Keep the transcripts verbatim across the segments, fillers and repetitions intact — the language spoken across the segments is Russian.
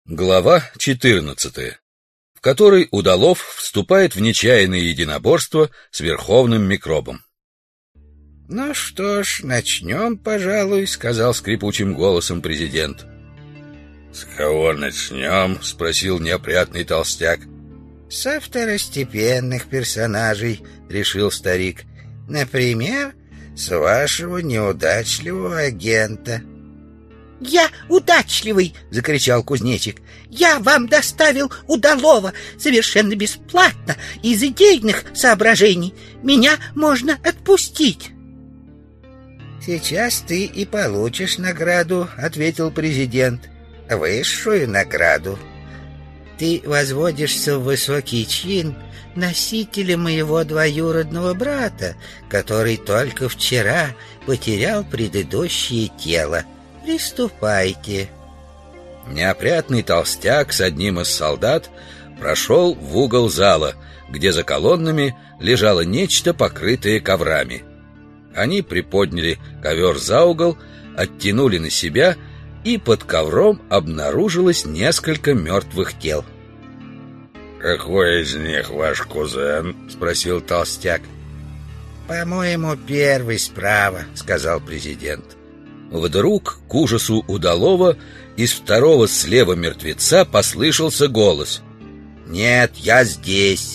Глава четырнадцатая, в которой Удалов вступает в нечаянное единоборство с верховным микробом. — Ну что ж, начнем, пожалуй, — сказал скрипучим голосом президент. — С кого начнем? — спросил неопрятный толстяк. — Со второстепенных персонажей, — решил старик. — Например, с вашего неудачливого агента. — «Я удачливый!» — закричал кузнечик. «Я вам доставил Удалова совершенно бесплатно, из идейных соображений. Меня можно отпустить!» «Сейчас ты и получишь награду», — ответил президент. «Высшую награду. Ты возводишься в высокий чин носителя моего двоюродного брата, который только вчера потерял предыдущее тело. Приступайте». Неопрятный толстяк с одним из солдат прошел в угол зала, где за колоннами лежало нечто, покрытое коврами. Они приподняли ковер за угол, оттянули на себя, и под ковром обнаружилось несколько мертвых тел. «Какой из них ваш кузен?» — спросил толстяк. «По-моему, первый справа», — сказал президент. Вдруг, к ужасу Удалова, из второго слева мертвеца послышался голос: «Нет, я здесь!»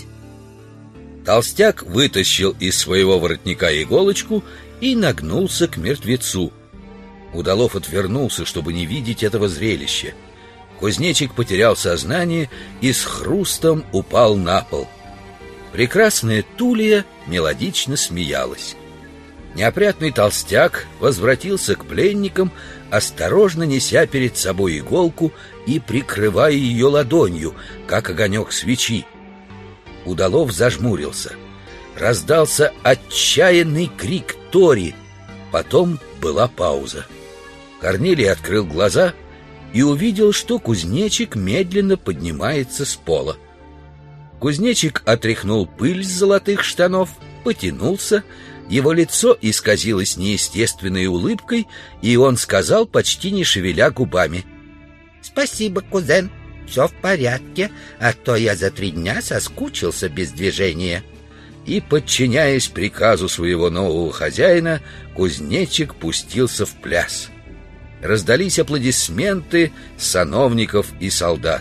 Толстяк вытащил из своего воротника иголочку и нагнулся к мертвецу. Удалов отвернулся, чтобы не видеть этого зрелища. Кузнечик потерял сознание и с хрустом упал на пол. Прекрасная Тулия мелодично смеялась. Неопрятный толстяк возвратился к пленникам, осторожно неся перед собой иголку и прикрывая ее ладонью, как огонек свечи. Удалов зажмурился. Раздался отчаянный крик Тори. Потом была пауза. Корнилий открыл глаза и увидел, что кузнечик медленно поднимается с пола. Кузнечик отряхнул пыль с золотых штанов, потянулся. Его лицо исказилось неестественной улыбкой, и он сказал, почти не шевеля губами: «Спасибо, кузен, все в порядке, а то я за три дня соскучился без движения». И, подчиняясь приказу своего нового хозяина, кузнечик пустился в пляс. Раздались аплодисменты сановников и солдат.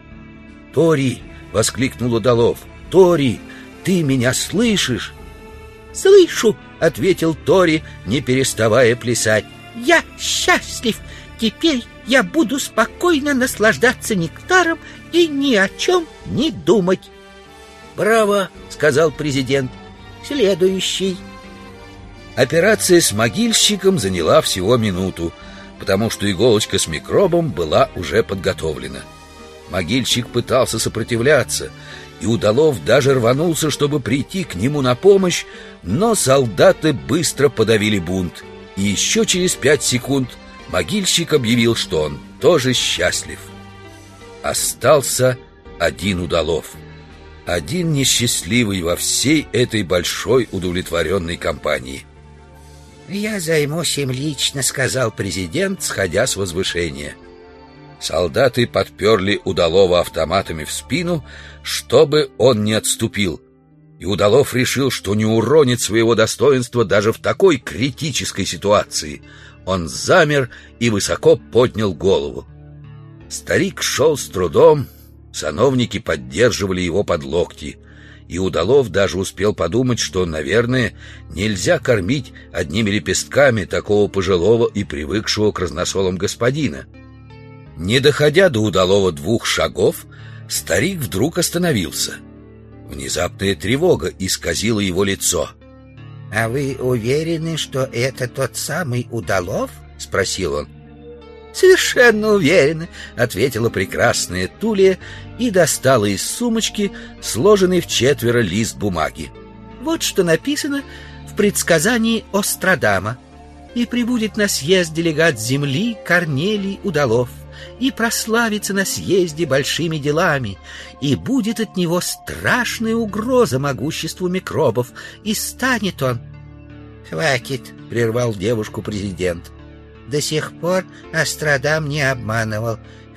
«Тори!» — воскликнул Удалов. «Тори, ты меня слышишь?» «Слышу!» — ответил Тори, не переставая плясать. «Я счастлив! Теперь я буду спокойно наслаждаться нектаром и ни о чем не думать!» «Браво!» — сказал президент. «Следующий!» Операция с могильщиком заняла всего минуту, потому что иголочка с микробом была уже подготовлена. Могильщик пытался сопротивляться, и Удалов даже рванулся, чтобы прийти к нему на помощь, но солдаты быстро подавили бунт, и еще через пять секунд могильщик объявил, что он тоже счастлив. Остался один Удалов, один несчастливый во всей этой большой удовлетворенной компании. «Я займусь им лично», — сказал президент, сходя с возвышения. Солдаты подперли Удалова автоматами в спину, чтобы он не отступил, и Удалов решил, что не уронит своего достоинства даже в такой критической ситуации. Он замер и высоко поднял голову. Старик шел с трудом, сановники поддерживали его под локти, и Удалов даже успел подумать, что, наверное, нельзя кормить одними лепестками такого пожилого и привыкшего к разносолам господина. Не доходя до Удалова двух шагов, старик вдруг остановился. Внезапная тревога исказила его лицо. «А вы уверены, что это тот самый Удалов?» — спросил он. «Совершенно уверены», — ответила прекрасная Тулия и достала из сумочки сложенный в четверо лист бумаги. «Вот что написано в предсказании Острадама. И прибудет на съезд делегат земли Корнелий Удалов, и прославится на съезде большими делами, и будет от него страшная угроза могуществу микробов, и станет он...» «Хватит», — прервал девушку президент. «До сих пор Острадам не обманывал,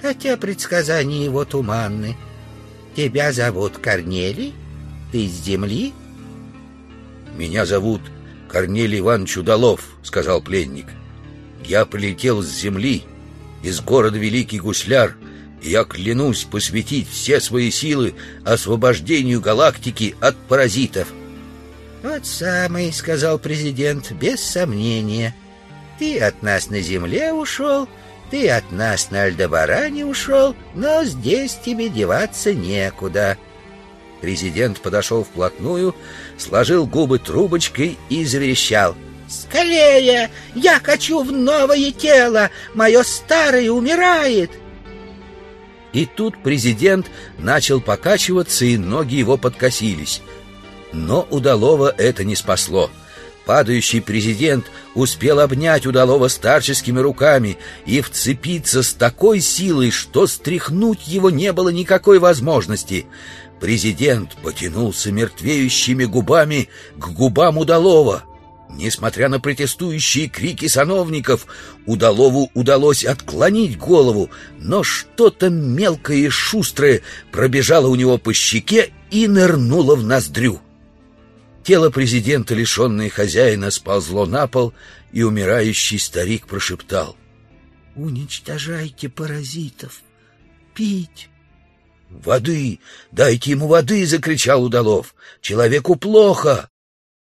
хотя предсказания его туманны. Тебя зовут Корнелий? Ты с земли? Меня зовут Корнелий Иванович Удалов, сказал пленник. Я прилетел с земли, из города Великий Гусляр, и я клянусь посвятить все свои силы освобождению галактики от паразитов. Вот самый, сказал президент, без сомнения. Ты от нас на земле ушел, ты от нас на Альдебаране ушел, но здесь тебе деваться некуда. Президент подошел вплотную, сложил губы трубочкой и заверещал: «Скорее! Я хочу в новое тело! Мое старое умирает!» И тут президент начал покачиваться, и ноги его подкосились. Но Удалова это не спасло. Падающий президент успел обнять Удалова старческими руками и вцепиться с такой силой, что стряхнуть его не было никакой возможности. Президент потянулся мертвеющими губами к губам Удалова. Несмотря на протестующие крики сановников, Удалову удалось отклонить голову, но что-то мелкое и шустрое пробежало у него по щеке и нырнуло в ноздрю. Тело президента, лишенное хозяина, сползло на пол, и умирающий старик прошептал: «Уничтожайте паразитов! Пить!» «Воды! Дайте ему воды!» — закричал Удалов. «Человеку плохо!»